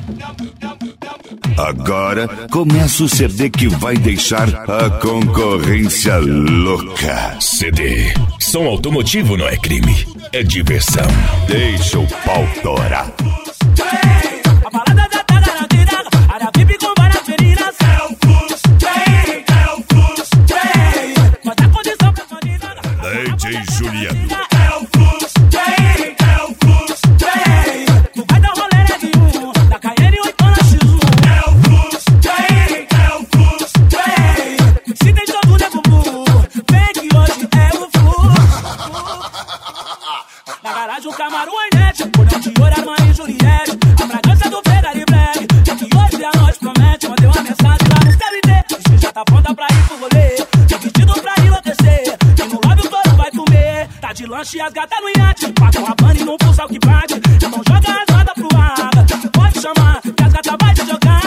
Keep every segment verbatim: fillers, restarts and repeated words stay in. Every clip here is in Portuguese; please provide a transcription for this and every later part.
Agora começa o C D que vai deixar a concorrência louca. C D. Som automotivo não é crime, é diversão. Deixa o pau torar. A balada já tá garantida, área V I P com várias feridas. É o Fluxo, vem, é o Fluxo, vem. Mas a condição pra escondida. D J Juliano. É o Fluxo, vem, é o Fluxo, vem. Tu vai dar rolê de um, da Cayenne oito na X um. É o Fluxo, vem, é o Fluxo, vem. Se tem jogo de bumbum, vem que hoje é o Fluxo. Na garagem o Camaro Hornet, olhão de ouro, Armani e Juliette. A fragrância do Ferrari Black, é que hoje a noite promete. Mandei uma mensagem lá no C L T, diz que já tá pronta pra ir pro rolê. Tô vestido pra enlouquecer, e no lado o touro vai comer. Tá de lanche e as gatas no iate, paga uma pane e não pulsa o que bate. Então joga as rodas pro ar, pode chamar, que as gatas vai te jogar.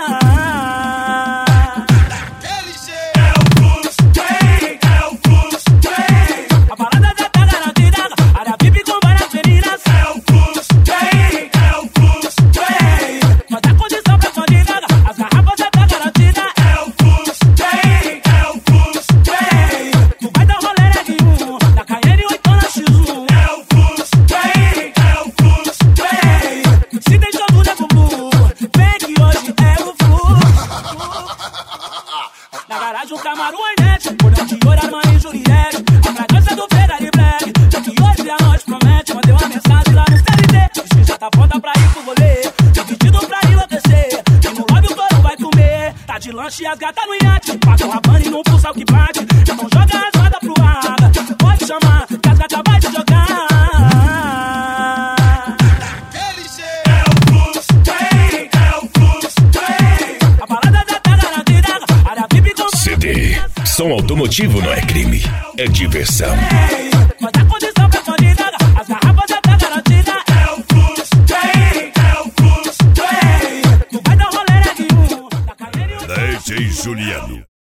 É o Fluxo, vem, é o Fluxo, vem. A balada já tá garantida, área V I P com várias feridas. É o Fluxo, vem, é o Fluxo, vem. Mas a condição pra escondida, as garrafas já tá garantida. É o Fluxo, vem, é o Fluxo, vem. Tu vai dar rolê de um, da Cayenne oito na X um. É o Fluxo, vem, é o Fluxo, vem. Se tem jogo de bumbum, vem que hoje é o Fluxo. Na garagem o Camaro Hornet, olhão de ouro, Armani e Juliette. A fragrância do Ferrari Black, é que hoje a noite promete. Mandei uma mensagem lá no C L T, diz que já tá pronta pra ir pro rolê. Tô vestido pra enlouquecer, e no lado o touro vai comer. Tá de lanche e as gatas no iate, paga uma pane e não pulsa o que bate. Então joga as rodas pro ar, pode chamar, que as gatas vai te jogar. É o Fluxo, vem, é o Fluxo, vem. A balada já tá garantida, área V I P com C D. Som automotivo não é crime, é diversão. mas a condição pra escondida, as garrafas já tá garantida. É o Fluxo, vem, é o Fluxo, vem. Tu vai dar rolê de um, da Cayenne D J Juliano.